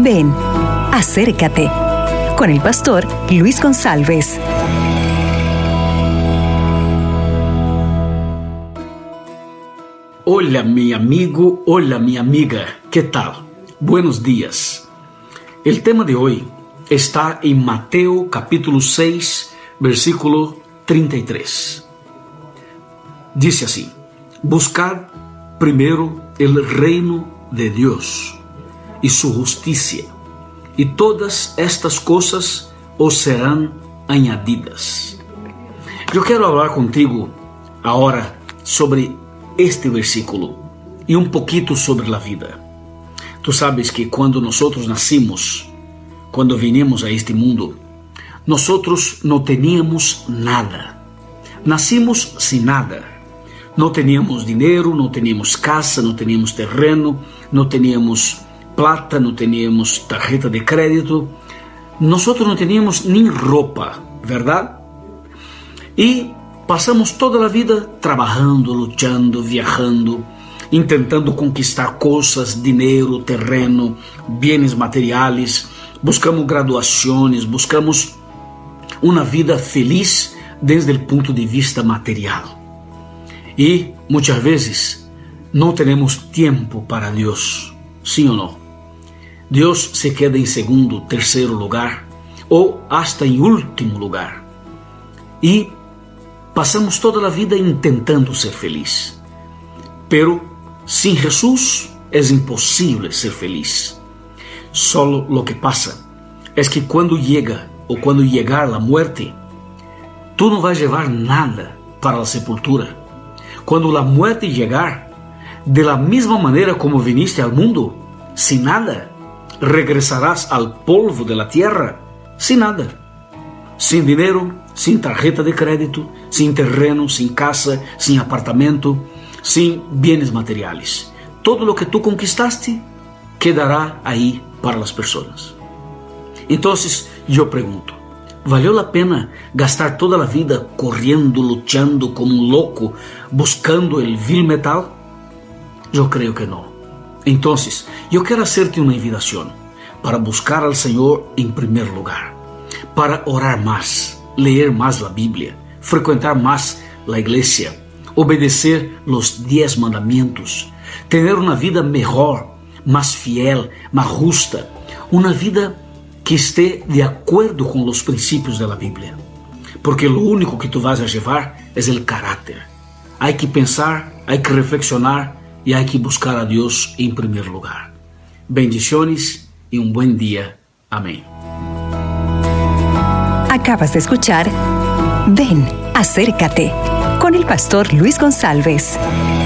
Ven, acércate con el pastor Luis González. Hola mi amigo, hola mi amiga, ¿qué tal? Buenos días. El tema de hoy está en Mateo capítulo 6, versículo 33. Dice así: buscad primero el reino de Dios y su justicia, y todas estas cosas os serán añadidas. Yo quiero hablar contigo ahora sobre este versículo y un poquito sobre la vida. Tú sabes que cuando nosotros nacimos, cuando vinimos a este mundo, nosotros no teníamos nada. Nacimos sin nada. No teníamos dinero, no teníamos casa, no teníamos terreno, no teníamos plata, no teníamos tarjeta de crédito. Nosotros no teníamos ni ropa, ¿verdad? Y pasamos toda la vida trabajando, luchando, viajando, intentando conquistar cosas, dinero, terreno, bienes materiales. Buscamos graduaciones, buscamos una vida feliz desde el punto de vista material. Y muchas veces no tenemos tiempo para Dios, ¿sí o no? Dios se queda en segundo, tercero lugar o hasta en último lugar. Y pasamos toda la vida intentando ser feliz. Pero sin Jesús es imposible ser feliz. Solo lo que pasa es que cuando llega o cuando llegar la muerte, tú no vas a llevar nada para la sepultura. Cuando la muerte llegar, de la misma manera como viniste al mundo, sin nada, regresarás al polvo de la tierra, sin nada. Sin dinero, sin tarjeta de crédito, sin terreno, sin casa, sin apartamento, sin bienes materiales. Todo lo que tú conquistaste quedará ahí para las personas. Entonces yo pregunto, ¿valió la pena gastar toda la vida corriendo, luchando como un loco, buscando el vil metal? Yo creo que no. Entonces, yo quiero hacerte una invitación para buscar al Señor en primer lugar, para orar más, leer más la Biblia, frecuentar más la iglesia, obedecer los 10 mandamientos, tener una vida mejor, más fiel, más justa, una vida que esté de acuerdo con los principios de la Biblia. Porque lo único que tú vas a llevar es el carácter. Hay que pensar, hay que reflexionar y hay que buscar a Dios en primer lugar. Bendiciones y un buen día. Amén. Acabas de escuchar Ven, acércate con el pastor Luis González.